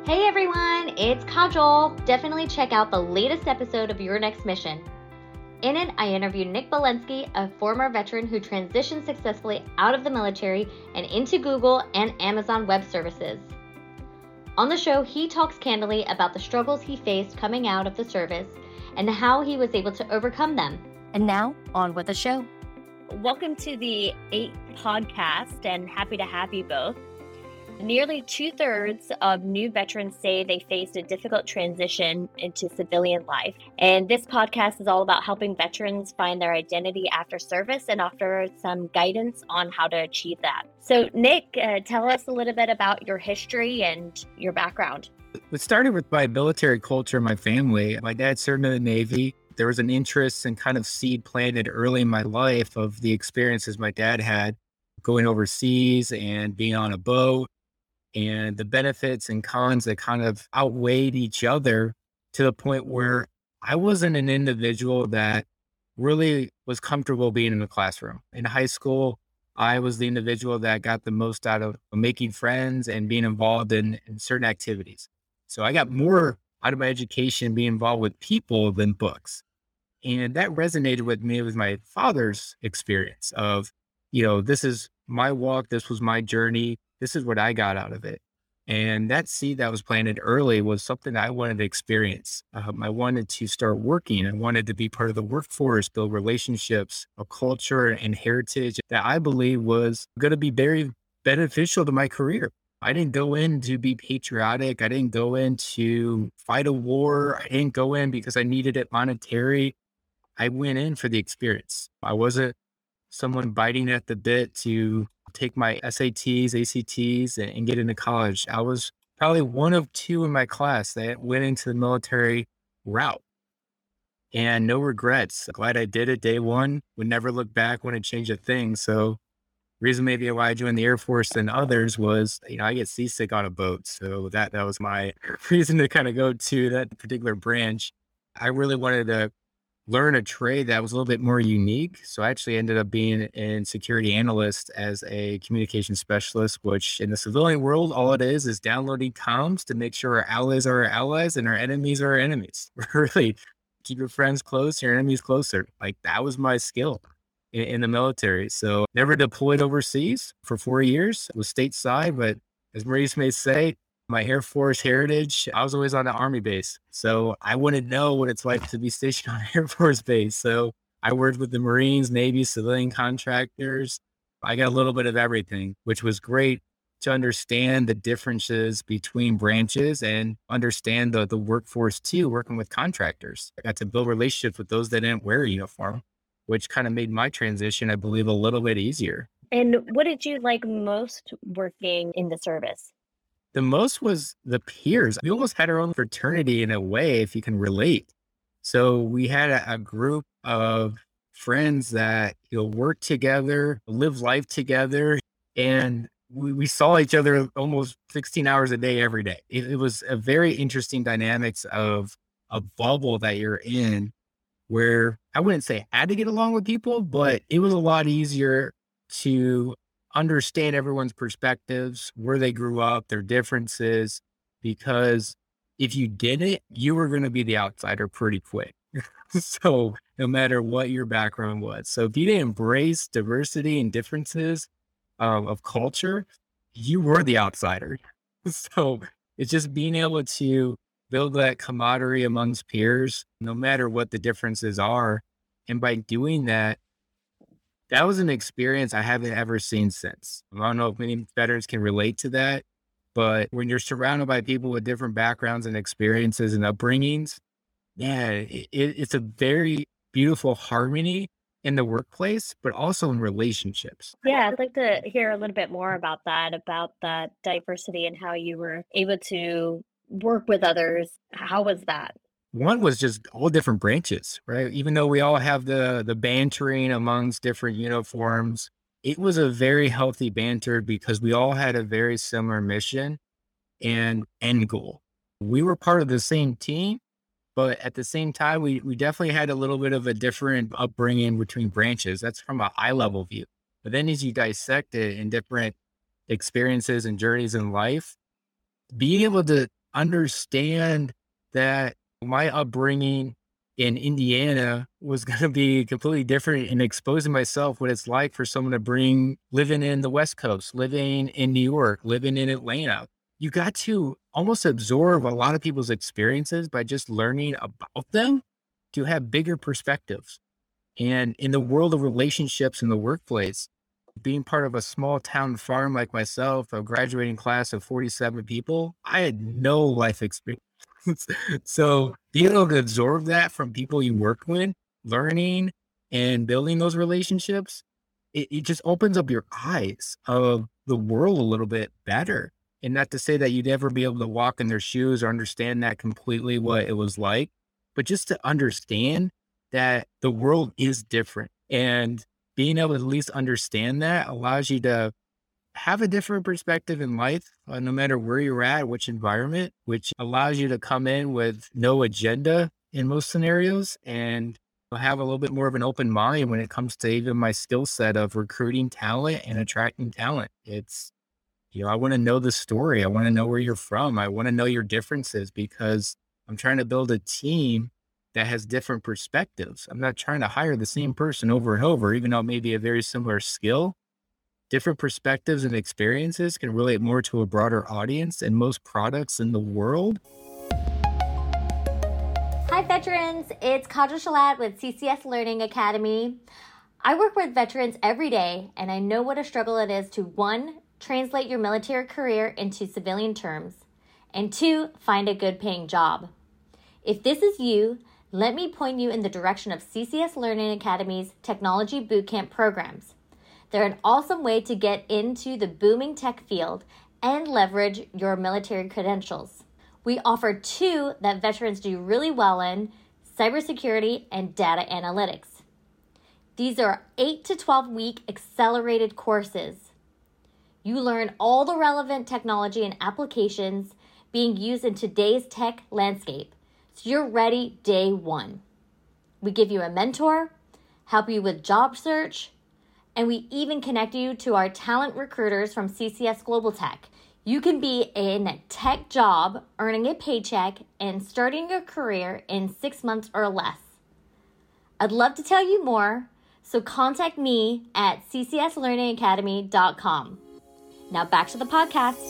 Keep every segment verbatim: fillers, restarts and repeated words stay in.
Hey everyone, it's Kajol. Definitely check out the latest episode of Your Next Mission. In it, I interviewed Nick Bolensky, a former veteran who transitioned successfully out of the military and into Google and Amazon Web Services. On the show, he talks candidly about the struggles he faced coming out of the service and how he was able to overcome them. And now, on with the show. Welcome to the eighth podcast, and happy to have you both. Nearly two-thirds of new veterans say they faced a difficult transition into civilian life. And this podcast is all about helping veterans find their identity after service and offer some guidance on how to achieve that. So, Nick, uh, tell us a little bit about your history and your background. It started with my military culture in my family. My dad served in the Navy. There was an interest and kind of seed planted early in my life of the experiences my dad had going overseas and being on a boat, and the benefits and cons that kind of outweighed each other to the point where I wasn't an individual that really was comfortable being in the classroom. In high school, I was the individual that got the most out of making friends and being involved in, in certain activities. So I got more out of my education being involved with people than books. And that resonated with me with my father's experience of, you know, this is my walk. This was my journey. This is what I got out of it. And that seed that was planted early was something I wanted to experience. Um, I wanted to start working. I wanted to be part of the workforce, build relationships, a culture and heritage that I believe was going to be very beneficial to my career. I didn't go in to be patriotic. I didn't go in to fight a war. I didn't go in because I needed it monetary. I went in for the experience. I wasn't someone biting at the bit to take my S A Ts, A C Ts, and, and get into college. I was probably one of two in my class that went into the military route, and no regrets. Glad I did it day one. Would never look back, wouldn't change a thing. So reason maybe why I joined the Air Force than others was, you know, I get seasick on a boat. So that, that was my reason to kind of go to that particular branch. I really wanted to learn a trade that was a little bit more unique. So I actually ended up being in security analyst as a communication specialist, which in the civilian world, all it is is downloading comms to make sure our allies are our allies and our enemies are our enemies. Really, keep your friends close, your enemies closer. Like that was my skill in, in the military. So never deployed overseas for four years. I was stateside, but as Maurice may say, my Air Force heritage, I was always on the Army base. So I wouldn't know what it's like to be stationed on an Air Force base. So I worked with the Marines, Navy, civilian contractors. I got a little bit of everything, which was great to understand the differences between branches and understand the, the workforce too, working with contractors. I got to build relationships with those that didn't wear a uniform, which kind of made my transition, I believe, a little bit easier. And what did you like most working in the service? The most was the peers. We almost had our own fraternity in a way, if you can relate. So we had a, a group of friends that, you know, worked together, lived life together, and we, we saw each other almost sixteen hours a day, every day. It, it was a very interesting dynamics of a bubble that you're in where I wouldn't say I had to get along with people, but it was a lot easier to understand everyone's perspectives, where they grew up, their differences, because if you didn't, you were going to be the outsider pretty quick. So no matter what your background was. So if you didn't embrace diversity and differences um, of culture, you were the outsider. So it's just being able to build that camaraderie amongst peers, no matter what the differences are. And by doing that, that was an experience I haven't ever seen since. I don't know if many veterans can relate to that, but when you're surrounded by people with different backgrounds and experiences and upbringings, yeah, it, it's a very beautiful harmony in the workplace, but also in relationships. Yeah, I'd like to hear a little bit more about that, about that diversity and how you were able to work with others. How was that? One was just all different branches, right? Even though we all have the the bantering amongst different uniforms, it was a very healthy banter because we all had a very similar mission and end goal. We were part of the same team, but at the same time, we we definitely had a little bit of a different upbringing between branches. That's from a high level view. But then as you dissect it in different experiences and journeys in life, being able to understand that my upbringing in Indiana was going to be completely different, and exposing myself what it's like for someone to bring living in the West Coast, living in New York, living in Atlanta. You got to almost absorb a lot of people's experiences by just learning about them to have bigger perspectives. And in the world of relationships in the workplace, being part of a small town farm like myself, a graduating class of forty-seven people, I had no life experience. So being able to absorb that from people you work with, learning and building those relationships, it, it just opens up your eyes of the world a little bit better. And not to say that you'd ever be able to walk in their shoes or understand that completely what it was like, but just to understand that the world is different. And being able to at least understand that allows you to have a different perspective in life, uh, no matter where you're at, which environment, which allows you to come in with no agenda in most scenarios and have a little bit more of an open mind when it comes to even my skill set of recruiting talent and attracting talent. It's, you know, I want to know the story. I want to know where you're from. I want to know your differences because I'm trying to build a team that has different perspectives. I'm not trying to hire the same person over and over, even though it may be a very similar skill. Different perspectives and experiences can relate more to a broader audience and most products in the world. Hi veterans, it's Kajal Shalat with C C S Learning Academy. I work with veterans every day and I know what a struggle it is to one, translate your military career into civilian terms, and two, find a good paying job. If this is you, let me point you in the direction of C C S Learning Academy's Technology Bootcamp programs. They're an awesome way to get into the booming tech field and leverage your military credentials. We offer two that veterans do really well in: cybersecurity and data analytics. These are eight to twelve week accelerated courses. You learn all the relevant technology and applications being used in today's tech landscape, so you're ready day one. We give you a mentor, help you with job search, and we even connect you to our talent recruiters from C C S Global Tech. You can be in a tech job, earning a paycheck, and starting your career in six months or less. I'd love to tell you more, so contact me at c c s learning academy dot com. Now back to the podcast.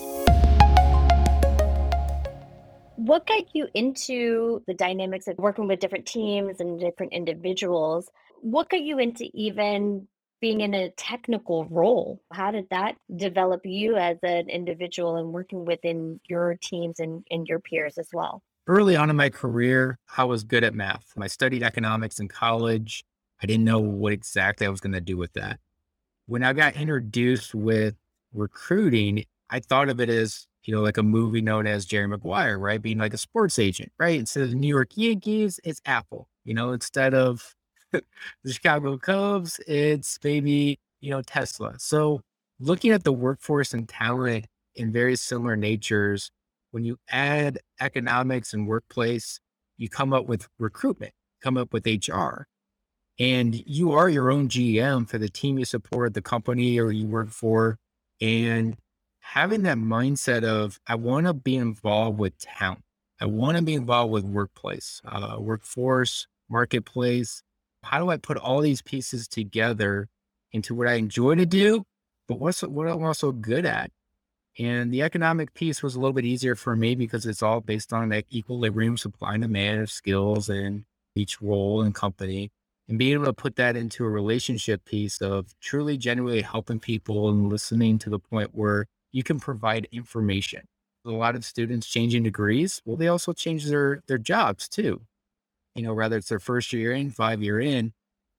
What got you into the dynamics of working with different teams and different individuals? What got you into even being in a technical role? How did that develop you as an individual and working within your teams and, and your peers as well? Early on in my career, I was good at math. I studied economics in college. I didn't know what exactly I was going to do with that. When I got introduced with recruiting, I thought of it as, you know, like a movie known as Jerry Maguire, right? Being like a sports agent, right? Instead of the New York Yankees, it's Apple. You know, instead of the Chicago Cubs, it's maybe, you know, Tesla. So looking at the workforce and talent in very similar natures, when you add economics and workplace, you come up with recruitment, come up with H R. And you are your own G M for the team you support, the company or you work for. And having that mindset of, I want to be involved with talent. I want to be involved with workplace, uh, workforce, marketplace. How do I put all these pieces together into what I enjoy to do, but what's what I'm also good at? And the economic piece was a little bit easier for me because it's all based on that equilibrium, supply and demand of skills in each role and company. And being able to put that into a relationship piece of truly genuinely helping people and listening to the point where you can provide information. A lot of students changing degrees, well, they also change their their jobs too. You know, whether it's their first year in, five year in.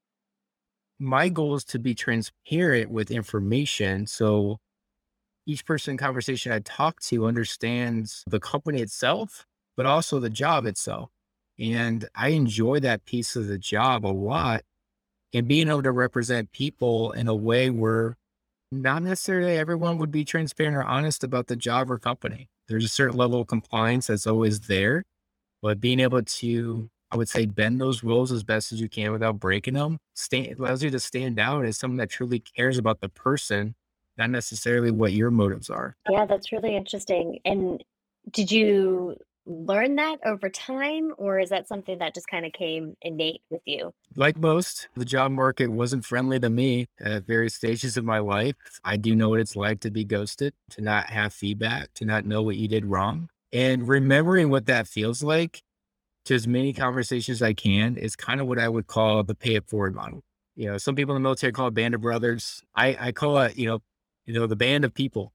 My goal is to be transparent with information. So each person in conversation I talk to understands the company itself, but also the job itself. And I enjoy that piece of the job a lot, and being able to represent people in a way where not necessarily everyone would be transparent or honest about the job or company. There's a certain level of compliance that's always there, but being able to, I would say, bend those rules as best as you can without breaking them, stay, it allows you to stand out as someone that truly cares about the person, not necessarily what your motives are. Yeah, that's really interesting. And Did you learn that over time, or is that something that just kind of came innate with you? Like most, the job market wasn't friendly to me at various stages of my life. I do know what it's like to be ghosted, to not have feedback, to not know what you did wrong. And remembering what that feels like to as many conversations as I can is kind of what I would call the pay it forward model. You know, some people in the military call it band of brothers. I, I call it, you know, you know, the band of people.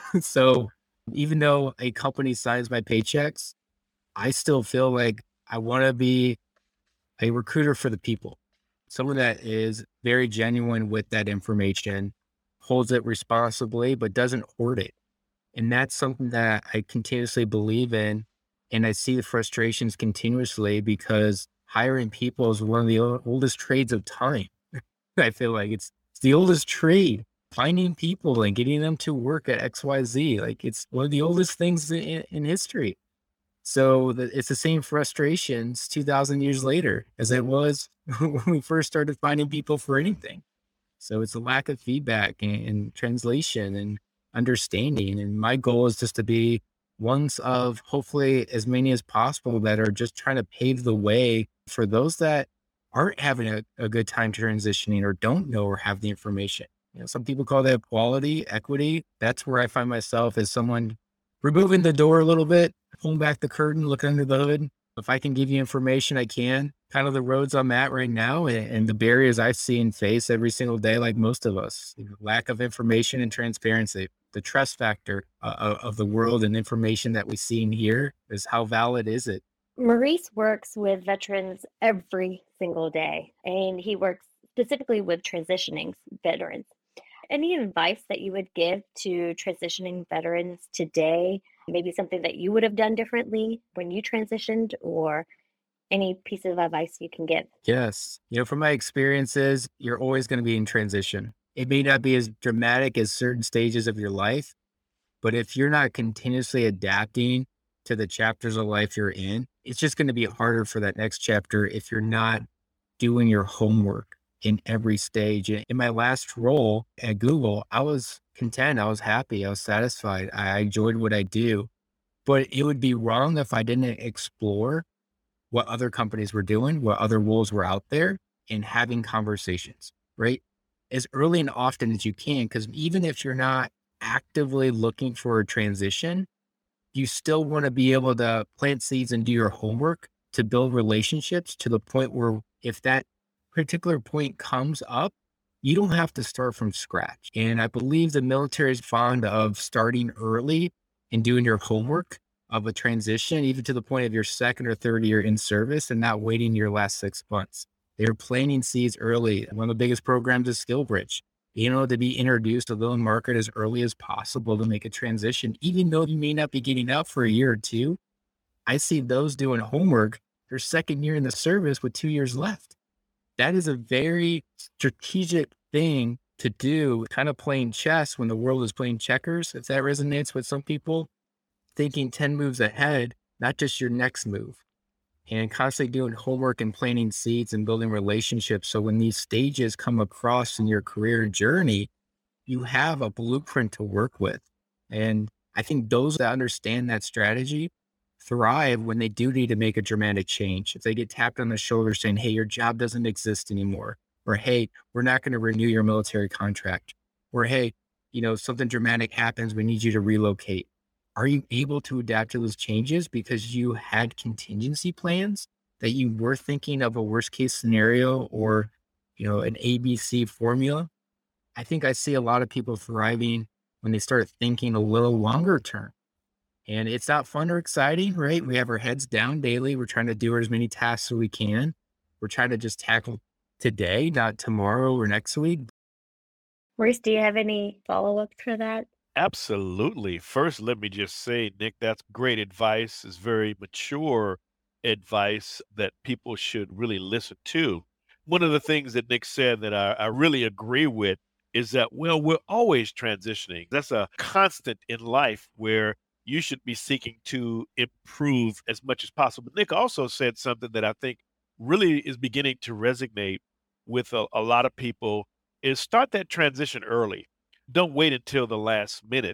So even though a company signs my paychecks, I still feel like I want to be a recruiter for the people, someone that is very genuine with that information, holds it responsibly, but doesn't hoard it. And that's something that I continuously believe in. And I see the frustrations continuously because hiring people is one of the o- oldest trades of time. I feel like it's, it's the oldest trade. Finding people and getting them to work at X Y Z, like it's one of the oldest things in, in history. So the, it's the same frustrations two thousand years later as it was when we first started finding people for anything. So it's a lack of feedback and, and translation and understanding. And my goal is just to be ones of hopefully as many as possible that are just trying to pave the way for those that aren't having a, a good time transitioning or don't know or have the information. You know, some people call that quality, equity. That's where I find myself as someone removing the door a little bit, pulling back the curtain, looking under the hood. If I can give you information, I can. Kind of the roads I'm at right now and, and the barriers I see and face every single day, like most of us. You know, lack of information and transparency. The trust factor uh, of of the world and information that we see and hear is how valid is it? Maurice works with veterans every single day, and he works specifically with transitioning veterans. Any advice that you would give to transitioning veterans today? Maybe something that you would have done differently when you transitioned, or any piece of advice you can give? Yes. You know, from my experiences, you're always going to be in transition. It may not be as dramatic as certain stages of your life, but if you're not continuously adapting to the chapters of life you're in, it's just going to be harder for that next chapter if you're not doing your homework in every stage. In my last role at Google, I was content. I was happy. I was satisfied. I enjoyed what I do. But it would be wrong if I didn't explore what other companies were doing, what other roles were out there, and having conversations, right? As early and often as you can, because even if you're not actively looking for a transition, you still want to be able to plant seeds and do your homework to build relationships to the point where if that particular point comes up, you don't have to start from scratch. And I believe the military is fond of starting early and doing your homework of a transition, even to the point of your second or third year in service and not waiting your last six months. They're planting seeds early. One of the biggest programs is SkillBridge. You know, to be introduced to the loan market as early as possible to make a transition, even though you may not be getting out for a year or two. I see those doing homework their second year in the service with two years left. That is a very strategic thing to do, kind of playing chess when the world is playing checkers. If that resonates with some people, thinking ten moves ahead, not just your next move, and constantly doing homework and planting seeds and building relationships. So when these stages come across in your career journey, you have a blueprint to work with. And I think those that understand that strategy thrive when they do need to make a dramatic change. If they get tapped on the shoulder saying, hey, your job doesn't exist anymore, or hey, we're not going to renew your military contract, or hey, you know, something dramatic happens, we need you to relocate. Are you able to adapt to those changes because you had contingency plans that you were thinking of a worst case scenario or, you know, an A B C formula? I think I see a lot of people thriving when they start thinking a little longer term. And it's not fun or exciting, right? We have our heads down daily. We're trying to do as many tasks as we can. We're trying to just tackle today, not tomorrow or next week. Maurice, do you have any follow up for that? Absolutely. First, let me just say, Nick, that's great advice. It's very mature advice that people should really listen to. One of the things that Nick said that I, I really agree with is that, well, we're always transitioning. That's a constant in life where you should be seeking to improve as much as possible. Nick also said something that I think really is beginning to resonate with a, a lot of people is start that transition early. Don't wait until the last minute.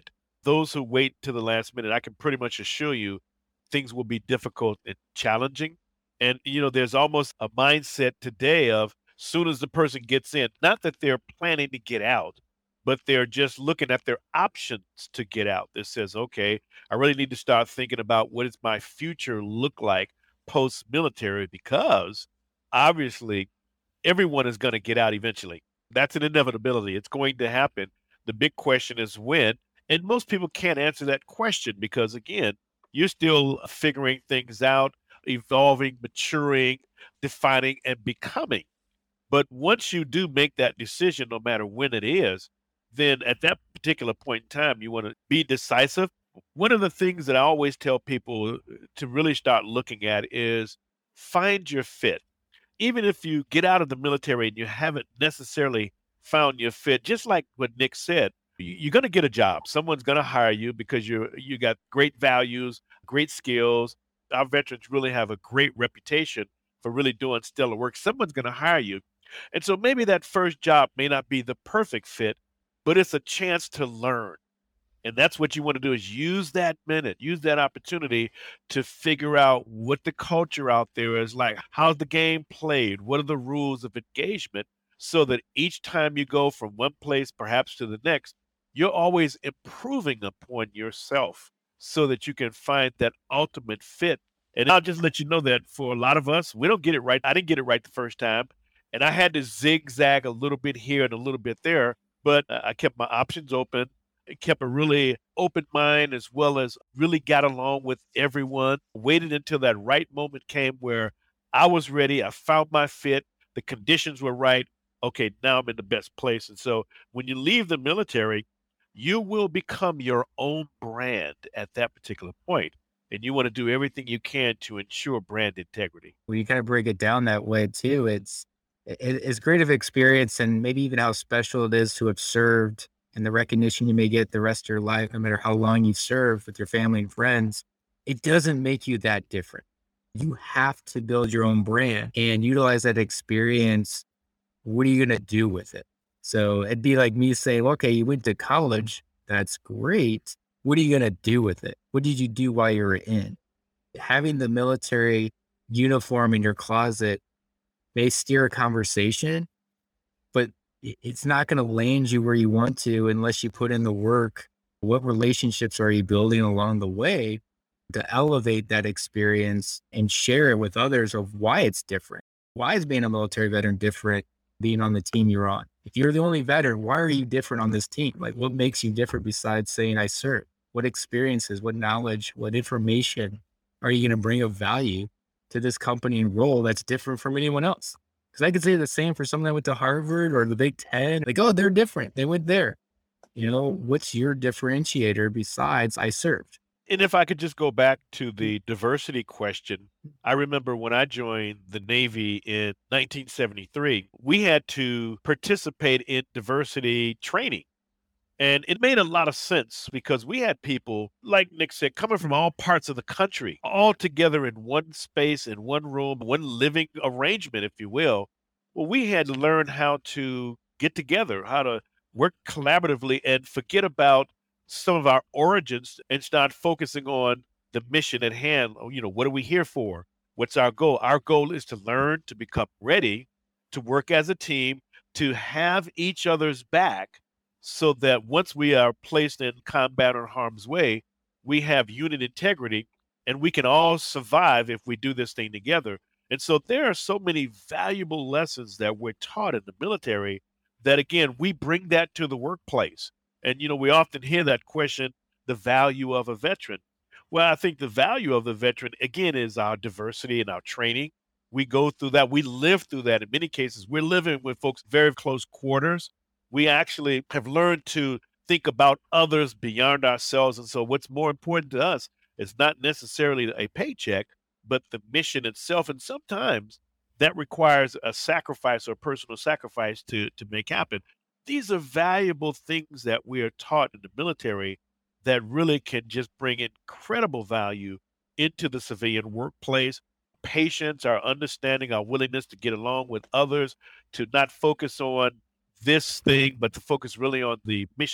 those who wait to the last minute, I can pretty much assure you things will be difficult and challenging. And, you know, there's almost a mindset today of soon as the person gets in, not that they're planning to get out, but they're just looking at their options to get out. That says, okay, I really need to start thinking about what does my future look like post-military, because obviously everyone is going to get out eventually. That's an inevitability. It's going to happen. The big question is when. And most people can't answer that question because, again, you're still figuring things out, evolving, maturing, defining, and becoming. But once you do make that decision, no matter when it is, then at that particular point in time, you want to be decisive. One of the things that I always tell people to really start looking at is find your fit. Even if you get out of the military and you haven't necessarily found your fit, just like what Nick said, y- you're going to get a job. Someone's going to hire you because you you got great values, great skills. Our veterans really have a great reputation for really doing stellar work. Someone's going to hire you. And so maybe that first job may not be the perfect fit, but it's a chance to learn. And that's what you want to do is use that minute, use that opportunity to figure out what the culture out there is like. How's the game played? What are the rules of engagement? So that each time you go from one place perhaps to the next, you're always improving upon yourself so that you can find that ultimate fit. And I'll just let you know that for a lot of us, we don't get it right. I didn't get it right the first time. And I had to zigzag a little bit here and a little bit there, but uh, I kept my options open. I kept a really open mind, as well as really got along with everyone, waited until that right moment came where I was ready. I found my fit. The conditions were right. Okay, now I'm in the best place. And so when you leave the military, you will become your own brand at that particular point. And you want to do everything you can to ensure brand integrity. When you kind of break it down that way too, it's it, it's great of experience, and maybe even how special it is to have served and the recognition you may get the rest of your life, no matter how long you've served with your family and friends. It doesn't make you that different. You have to build your own brand and utilize that experience. What are you going to do with it? So it'd be like me saying, okay, you went to college. That's great. What are you going to do with it? What did you do while you were in? Having the military uniform in your closet may steer a conversation, but i- it's not going to land you where you want to unless you put in the work. What relationships are you building along the way to elevate that experience and share it with others of why it's different? Why is being a military veteran different being on the team you're on? If you're the only veteran, why are you different on this team? Like, what makes you different besides saying I serve? What experiences, what knowledge, what information are you going to bring of value to this company and role that's different from anyone else? Because I could say the same for someone that went to Harvard or the Big Ten. Like, oh, they're different. They went there. You know, what's your differentiator besides I served? And if I could just go back to the diversity question, I remember when I joined the Navy in nineteen seventy-three, we had to participate in diversity training. And it made a lot of sense because we had people, like Nick said, coming from all parts of the country, all together in one space, in one room, one living arrangement, if you will. Well, we had to learn how to get together, how to work collaboratively and forget about some of our origins and start focusing on the mission at hand. Oh, You know, what are we here for? What's our goal? Our goal is to learn, to become ready, to work as a team, to have each other's back so that once we are placed in combat or harm's way, we have unit integrity and we can all survive if we do this thing together. And so there are so many valuable lessons that we're taught in the military that, again, we bring that to the workplace. And, you know, we often hear that question, the value of a veteran. Well, I think the value of the veteran, again, is our diversity and our training. We go through that. We live through that. In many cases, we're living with folks very close quarters. We actually have learned to think about others beyond ourselves. And so what's more important to us is not necessarily a paycheck, but the mission itself. And sometimes that requires a sacrifice or personal sacrifice to, to make happen. These are valuable things that we are taught in the military that really can just bring incredible value into the civilian workplace. Patience, our understanding, our willingness to get along with others, to not focus on this thing, but to focus really on the mission,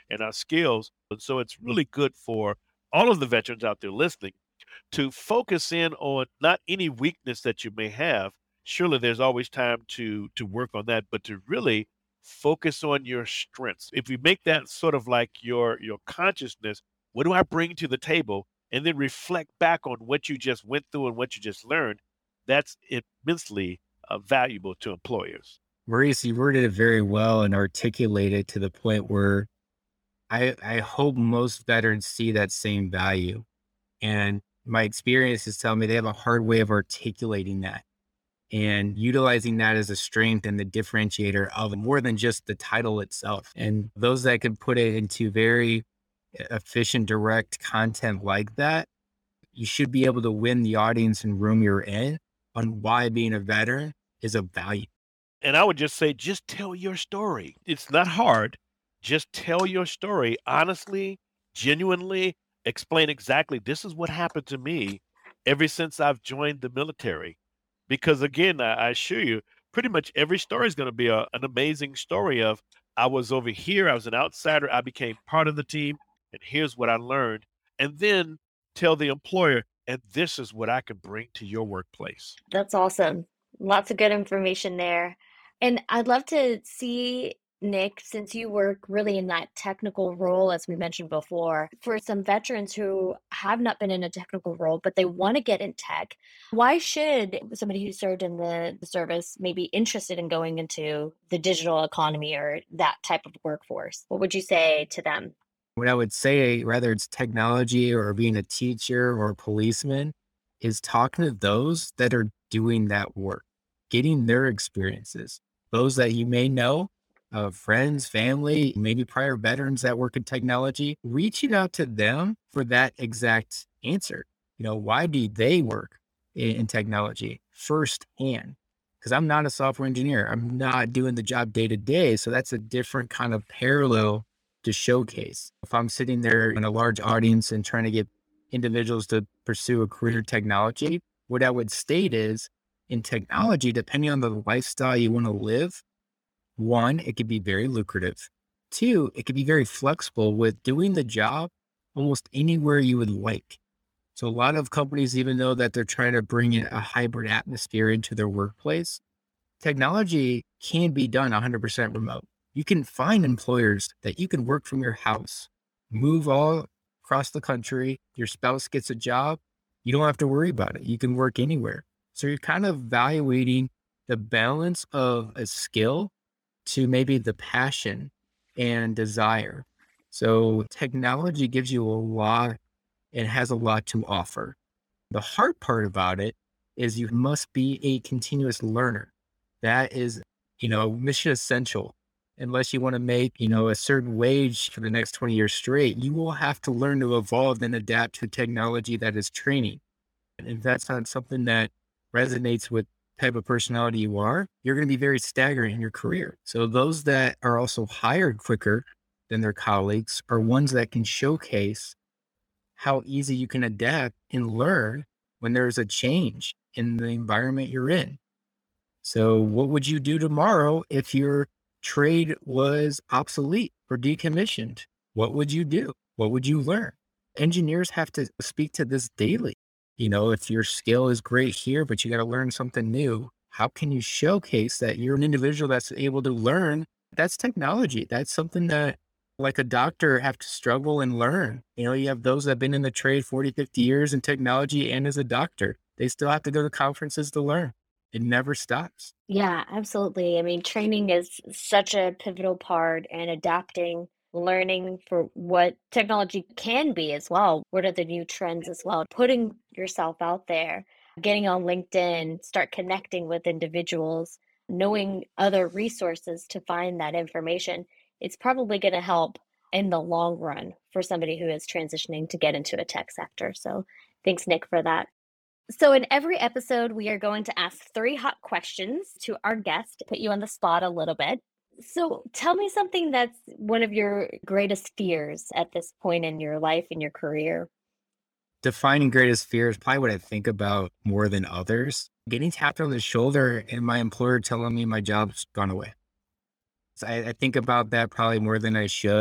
and our skills. And so it's really good for all of the veterans out there listening to focus in on not any weakness that you may have. Surely there's always time to to work on that, but to really focus on your strengths. If you make that sort of like your your consciousness, what do I bring to the table? And then reflect back on what you just went through and what you just learned, that's immensely uh, valuable to employers. Maurice, you worded it very well and articulated to the point where I, I hope most veterans see that same value. And my experience is telling me they have a hard way of articulating that and utilizing that as a strength and the differentiator of more than just the title itself. And those that can put it into very efficient, direct content like that, you should be able to win the audience and room you're in on why being a veteran is of value. And I would just say, just tell your story. It's not hard. Just tell your story honestly, genuinely, explain exactly this is what happened to me ever since I've joined the military. Because again, I, I assure you, pretty much every story is going to be a, an amazing story of I was over here, I was an outsider, I became part of the team, and here's what I learned. And then tell the employer, and this is what I can bring to your workplace. That's awesome. Lots of good information there. And I'd love to see, Nick, since you work really in that technical role, as we mentioned before, for some veterans who have not been in a technical role, but they want to get in tech, why should somebody who served in the, the service may be interested in going into the digital economy or that type of workforce? What would you say to them? What I would say, whether it's technology or being a teacher or a policeman, is talking to those that are doing that work, getting their experiences, those that you may know, uh, friends, family, maybe prior veterans that work in technology, reaching out to them for that exact answer. You know, why do they work in, in technology firsthand? Because I'm not a software engineer. I'm not doing the job day to day. So that's a different kind of parallel to showcase. If I'm sitting there in a large audience and trying to get individuals to pursue a career in technology, what I would state is in technology, depending on the lifestyle you want to live, one, it could be very lucrative. Two, it could be very flexible with doing the job almost anywhere you would like. So a lot of companies, even though that they're trying to bring in a hybrid atmosphere into their workplace, technology can be done one hundred percent remote. You can find employers that you can work from your house, move all across the country. Your spouse gets a job. You don't have to worry about it. You can work anywhere. So you're kind of evaluating the balance of a skill to maybe the passion and desire. So technology gives you a lot and has a lot to offer. The hard part about it is you must be a continuous learner. That is, you know, mission essential. Unless you want to make, you know, a certain wage for the next twenty years straight, you will have to learn to evolve and adapt to technology that is training. And if that's not something that resonates with type of personality you are, you're going to be very stagnant in your career. So those that are also hired quicker than their colleagues are ones that can showcase how easy you can adapt and learn when there's a change in the environment you're in. So what would you do tomorrow if your trade was obsolete or decommissioned? What would you do? What would you learn? Engineers have to speak to this daily. You know, if your skill is great here, but you got to learn something new, how can you showcase that you're an individual that's able to learn? That's technology. That's something that like a doctor have to struggle and learn. You know, you have those that have been in the trade forty, fifty years in technology and as a doctor, they still have to go to conferences to learn. It never stops. Yeah, absolutely. I mean, training is such a pivotal part and adapting, learning for what technology can be as well. What are the new trends as well? Putting yourself out there, getting on LinkedIn, start connecting with individuals, knowing other resources to find that information. It's probably going to help in the long run for somebody who is transitioning to get into a tech sector. So thanks, Nick, for that. So in every episode, we are going to ask three hot questions to our guest to put you on the spot a little bit. So tell me something that's one of your greatest fears at this point in your life, in your career. Defining greatest fear is probably what I think about more than others. Getting tapped on the shoulder and my employer telling me my job's gone away. So I, I think about that probably more than I should.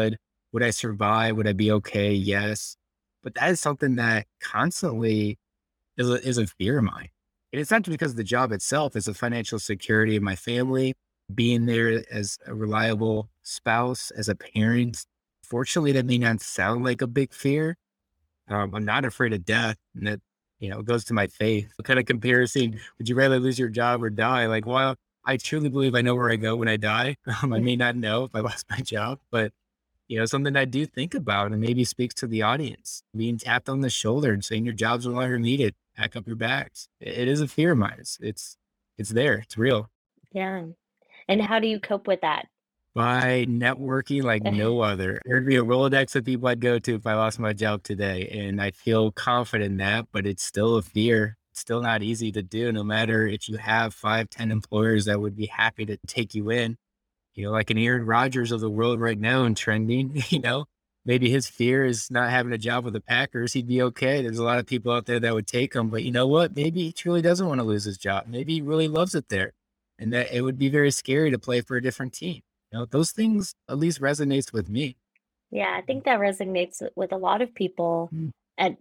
Would I survive? Would I be okay? Yes. But that is something that constantly is a, is a fear of mine. And it's not just because of the job itself, it's the financial security of my family, being there as a reliable spouse, as a parent. Fortunately, that may not sound like a big fear. Um, I'm not afraid of death. And that, you know, goes to my faith. What kind of comparison? Would you rather lose your job or die? Like, well, I truly believe I know where I go when I die. Um, I may not know if I lost my job, but you know, something I do think about and maybe speaks to the audience, being tapped on the shoulder and saying your job's no longer needed. Pack up your bags. It it is a fear of mine. It's, it's, it's there. It's real. Yeah. And how do you cope with that? By networking like no other. There'd be a Rolodex of people I'd go to if I lost my job today. And I feel confident in that, but it's still a fear. It's still not easy to do, no matter if you have five, ten employers that would be happy to take you in. You know, like an Aaron Rodgers of the world right now and trending, you know, maybe his fear is not having a job with the Packers. He'd be okay. There's a lot of people out there that would take him, but you know what? Maybe he truly doesn't want to lose his job. Maybe he really loves it there. And that it would be very scary to play for a different team. You know, those things at least resonates with me. Yeah, I think that resonates with a lot of people Mm. at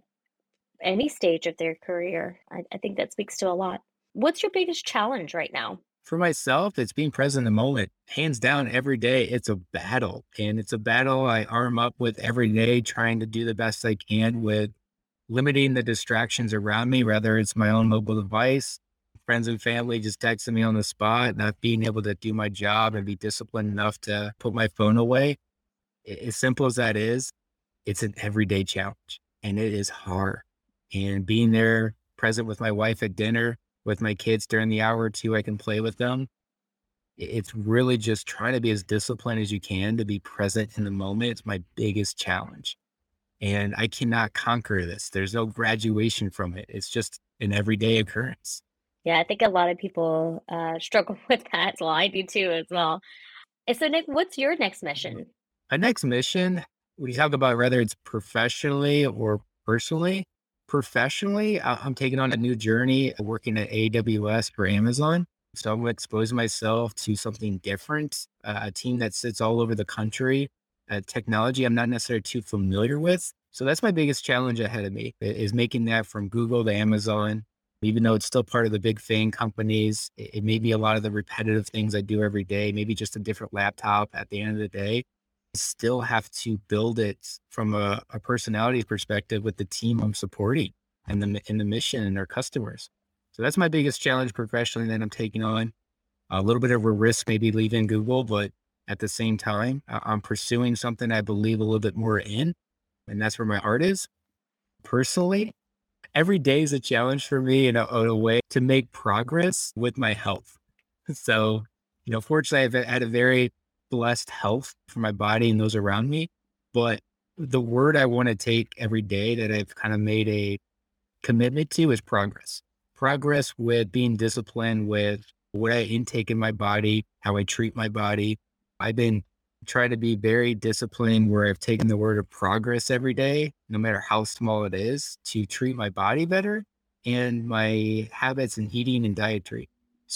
any stage of their career. I, I think that speaks to a lot. What's your biggest challenge right now? For myself, it's being present in the moment. Hands down, every day, it's a battle. And it's a battle I arm up with every day, trying to do the best I can with limiting the distractions around me, whether it's my own mobile device, friends and family just texting me on the spot, not being able to do my job and be disciplined enough to put my phone away. A- As simple as that is, it's an everyday challenge and it is hard. And being there present with my wife at dinner, with my kids during the hour or two I can play with them, i- it's really just trying to be as disciplined as you can to be present in the moment. It's my biggest challenge. And I cannot conquer this. There's no graduation from it. It's just an everyday occurrence. Yeah, I think a lot of people uh, struggle with that. Well, I do too as well. And so, Nick, what's your next mission? My next mission, we talk about whether it's professionally or personally. Professionally, I- I'm taking on a new journey working at A W S for Amazon. So I'm exposing myself to something different, uh, a team that sits all over the country, uh, technology I'm not necessarily too familiar with. So that's my biggest challenge ahead of me i- is making that from Google to Amazon. Even though it's still part of the big FANG companies, it, it may be a lot of the repetitive things I do every day, maybe just a different laptop at the end of the day. Still have to build it from a, a personality perspective with the team I'm supporting and the and the mission and our customers. So that's my biggest challenge professionally that I'm taking on. A little bit of a risk, maybe leaving Google, but at the same time, I- I'm pursuing something I believe a little bit more in, and that's where my heart is. Personally, every day is a challenge for me in a, in a way to make progress with my health. So, you know, fortunately, I've had a very blessed health for my body and those around me. But the word I want to take every day that I've kind of made a commitment to is progress. Progress with being disciplined with what I intake in my body, how I treat my body. I've been trying to be very disciplined where I've taken the word of progress every day, no matter how small it is, to treat my body better and my habits in eating and dietary.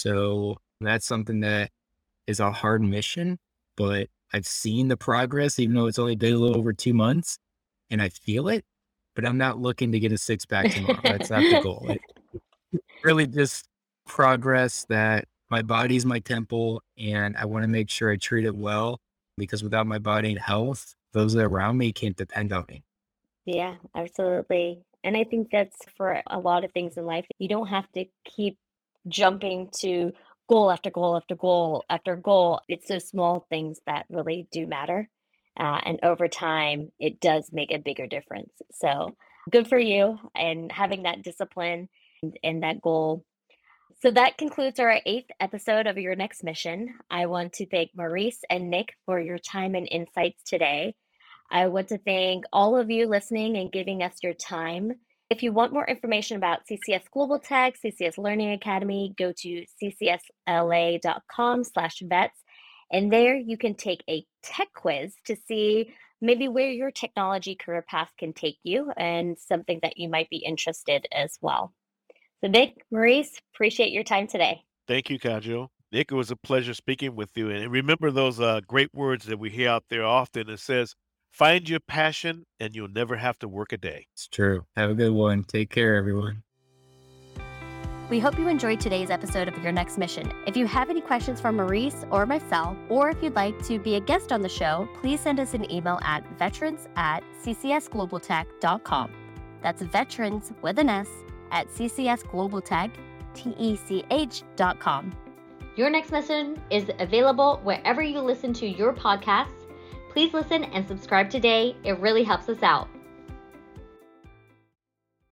So that's something that is a hard mission, but I've seen the progress, even though it's only been a little over two months and I feel it, but I'm not looking to get a six pack tomorrow. That's not the goal. It really just progress that my body's my temple and I want to make sure I treat it well because without my body and health, those around me can't depend on me. Yeah, absolutely. And I think that's for a lot of things in life. You don't have to keep jumping to goal after goal after goal after goal. It's those small things that really do matter. Uh, and over time, it does make a bigger difference. So good for you and having that discipline and, and that goal. So that concludes our eighth episode of Your Next Mission. I want to thank Maurice and Nick for your time and insights today. I want to thank all of you listening and giving us your time. If you want more information about C C S Global Tech, C C S Learning Academy, go to c c s l a dot com slash vets. And there you can take a tech quiz to see maybe where your technology career path can take you and something that you might be interested as well. So Nick, Maurice, appreciate your time today. Thank you, Kajo. Nick, it was a pleasure speaking with you. And remember those uh, great words that we hear out there often. It says, Find your passion and you'll never have to work a day. It's true. Have a good one. Take care, everyone. We hope you enjoyed today's episode of Your Next Mission. If you have any questions for Maurice or myself, or if you'd like to be a guest on the show, please send us an email at veterans at c c s global tech dot com. That's veterans with an S at c c s global tech, T E C H dot com. Your Next Mission is available wherever you listen to your podcasts. Please listen and subscribe today. It really helps us out.